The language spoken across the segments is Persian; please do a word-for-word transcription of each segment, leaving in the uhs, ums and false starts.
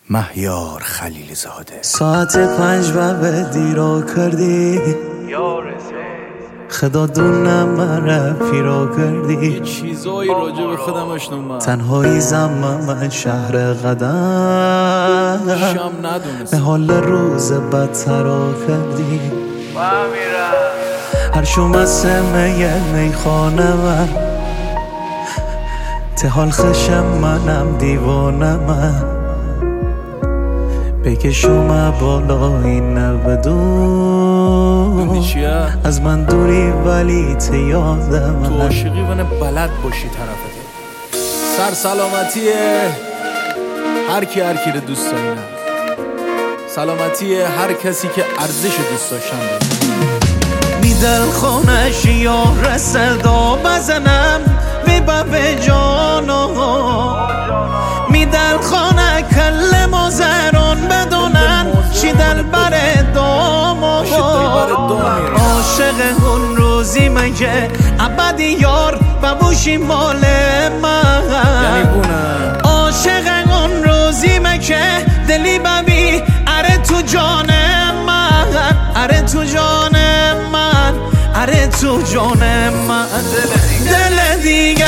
مهیار خلیل زاده. ساعت پنج و به دیرا کردی خدا دونم من پیرا کردی. یه چیزایی راجع به خودم آشنام من تنهایی زمان من شهر قدم شام ندونست به حال روز بدترا کردی. هر شوم از سمه میخانه من ته حال خشم منم دیوانه من بکشوم بالا این نبدون از من دوری ولی ته یادم تو عاشقی ونه بلد باشی طرفته. سر سلامتی هر کی هر کی رو دوست داریم، سلامتی هر کسی که ارزش دوست داشتن می دل خونش یا رسدا بزنم وی به جانو می دل خونه کل مازران بدونن چی دل بر دامو عاشق اون روزی من که ابدی یار ببوشی مال من، یعنی بونه عاشق اون روزی من که دلی ببی اره تو جان من، اره تو جان من، اره تو جان من. دل دیگه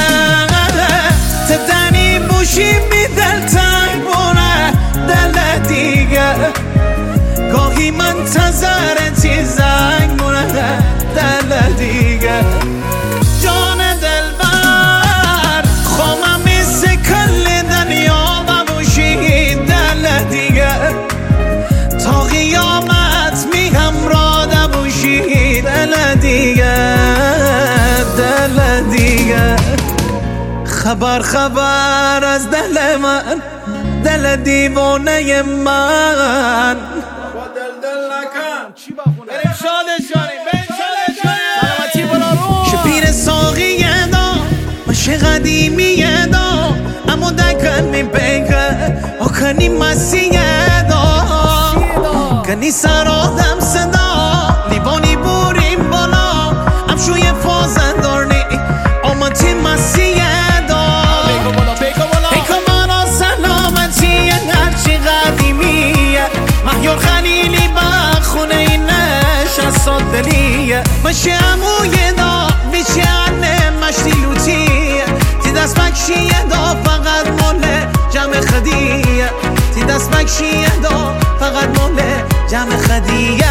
تدنی بوشی می دل تنگ بونه. دل دیگه گاهی منتظرتی زنگ بونه. دل دیگه جان دل بر خوامم میز کل دنیا ببوشی. دل دیگه تا قیامت می همراه بوشی. دل دیگه دل دیگه خبر خبر از دل من، دل دیوانه من. با دل دل نکن چی بخونه بریم شادش کنیم بریم شادش کنیم سلامتی بلا رو شپیر ساقی دا مشه قدیمی دا اما دکن می بگه آکنی مسیح دا کنی سر آدم صدا لیوانی بوریم بالا امشوی فازن دارنی آمتی مسیح دا پیکو مانا سلامتی هرچی قدیمیه مهیار خلیلی بخونه اینش از صادلیه مشه اموی دا بیچه انه مشتی لوتیه تی دست بکشیه دا فقط ماله جمع خدیه تی دست بکشیه دا فقط ماله جمع خدیه.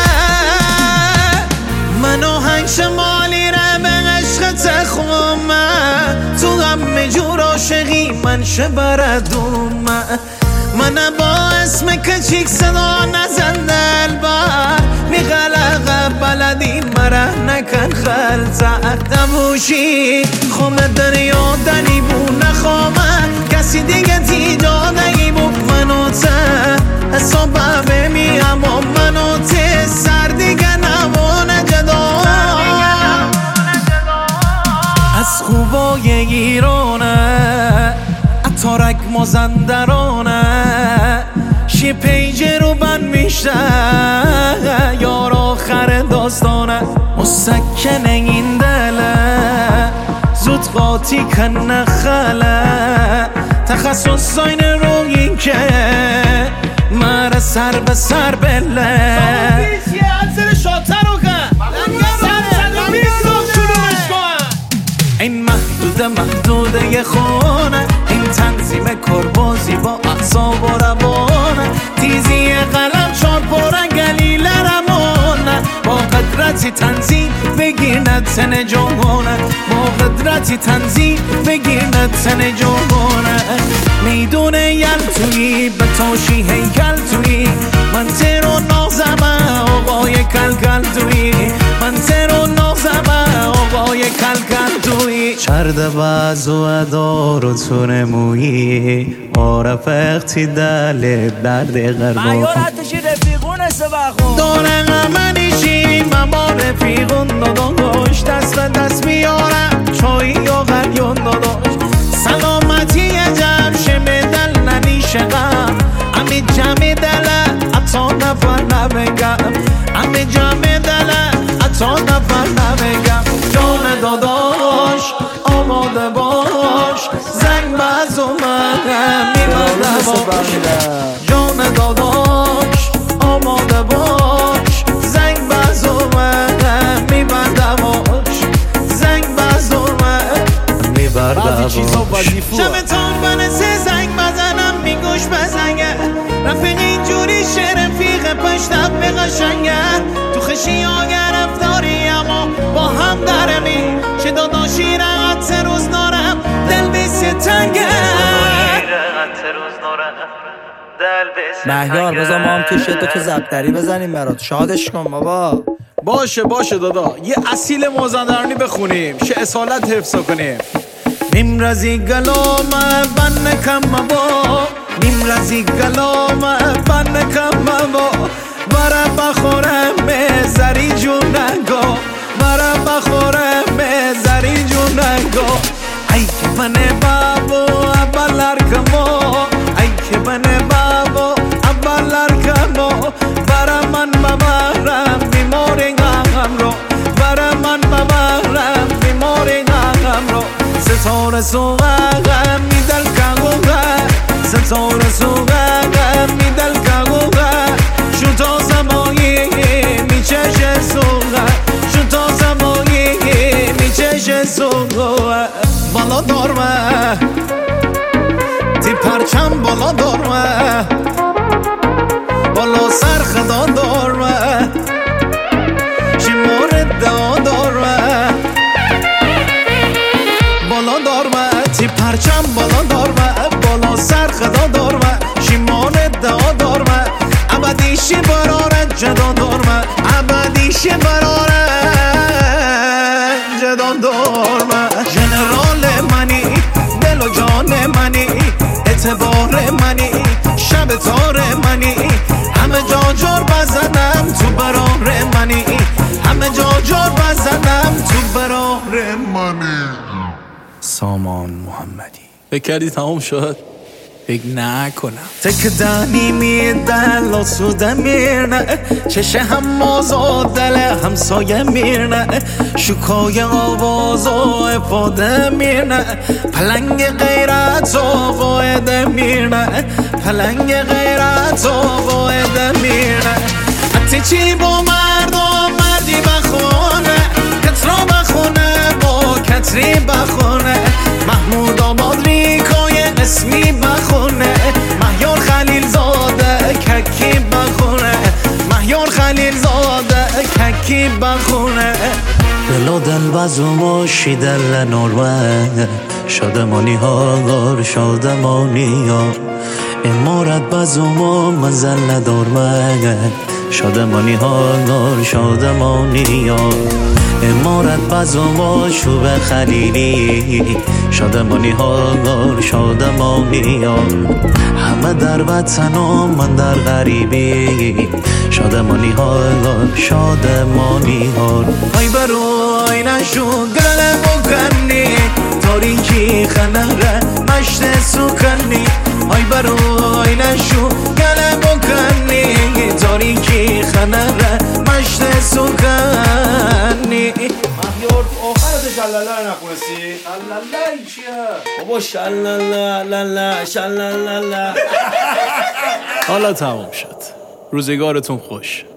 من آهنگ شمالی ره به عشقت خومه تو همه جور عاشقی من شبردومه. من با اسم کچیک صدا نزن دلبر میغلقه بلدی مره نکن خلطه دموشی خومه دریا دنی بو نخوامه کسی دیگه تی دادگی بو منو ته حسابه بمیم و منو ته سر دیگه نمونه جدا از خوبای ایرانه اتارک مازندرانه شی پیج رو بند میشه یار آخر داستانه مسکن این دله زود قاطی کن نخله تخصص زاین رو این که مره سر به سر بله این محدوده محدوده خونه این تنظیم کربازی با اعصاب و روانه تیزی قلم چار پرن گلیل رمانه با قدرتی تنظیم بگیر نتن جوانه با قدرتی تنظیم بگیر نتن جوانه میدون یل توی به تاشی هیکل توی من تیرو نازمه آقای کلکل توی من تیرو نازمه آقای کلکل توی چرده باز و ادارو تو نمویی عارف اختی دل درد غربا مهیار حتشی رفیقون استبخون داره غمنیشی من با رفیقون داداش دست به دست بیارم چایی یا غریون داداش سلامتی جمشه به دل ننیشه غم امی جمع دله اتا نفر نبگم امی جمع دله اتا نفر نبگم جان داداش آماده باش زنگ باز اومدم میمدم جان داداش آماده باش زنگ بزرمه میبردماش زنگ بزرمه میبردماش شمتان بنسه زنگ بزنم میگوش بزنگه رفیق اینجوری شعر رفیق پشتم به قشنگه تو خشی ها گرفتاری اما با هم درمی چه داداشی رقت روز نارم دل بیسی تنگه مهیار بذار ما هم که دو تا زبدری بزنیم برات شادش کن بابا. باشه باشه دادا یه اصیل مازندرانی بخونیم شه اصالت حفظ کنیم. نیم رزی گلام بن کم با نیم رزی گلام بن کم با برا بخورم زری جونگا برا بخورم زری جونگا ای که بنه بابا ابلر کما ای که بنه بابا ابلر کما برا من ببرم بیماری غم رو برا من ببرم بیماری غم رو ستاره سوغم میدل کگوغه ستاره سوغم میدل کگوغه شو تا زمانی میچشه سوغه شو تا زمانی میچشه سوغه بالا دارمه تی پرچم بالا دارمه بالا سر خدا دارمه شمار دا دارمه بالا دارمه تی پرچم بالا دارمه بالا سر خدا دارمه شمار دا دارمه ابدیشی براره جدا دارمه ابدیشی براره جدا دارمه جنرال منی دل و جان منی اعتبار منی شب تار منی همه جا جار بزنم تو برار منی همه جا جار بزنم تو برار منی. سامان محمدی. فکر کردی تمام شد؟ فکر نکنم. تک دانی میدل و سوده میرنه چشه هم مازا دل همسایه میرنه شکای آواز و افاده میرنه پلنگ غیرت و قاعده میرنه پلنگ غیرت و قاعده میرنه حتی چی با مرد و مردی بخونه کترا بخونه با کتری بخونه محمود آباد ریکای اسمی بخونه مهیار خلیل زاده ککی بخونه مهیار خلیل زاده ککی بخونه دل و دل بزوماشی دل نروه شادمانی ها گار شادمانی ها امارت بزوما منزل ندارمه شادمانی ها گار شادمانی ها امارت بزوما شوب خلیلی شادمانی ها گار شادمانی ها همه در وطن و من در غریبی شادمانی ها گار شادمانی ها ای بروی نشو گله بکنی تاریکی خنره مشت سکنی ای بروی نشو گله بکنی تاریکی خنره مشت سکنی. مهیار آخرت شلاله نخونستی؟ شلاله چیه؟ بابا شلاله لاله شلاله. حالا تمام شد. روزگارتون خوش.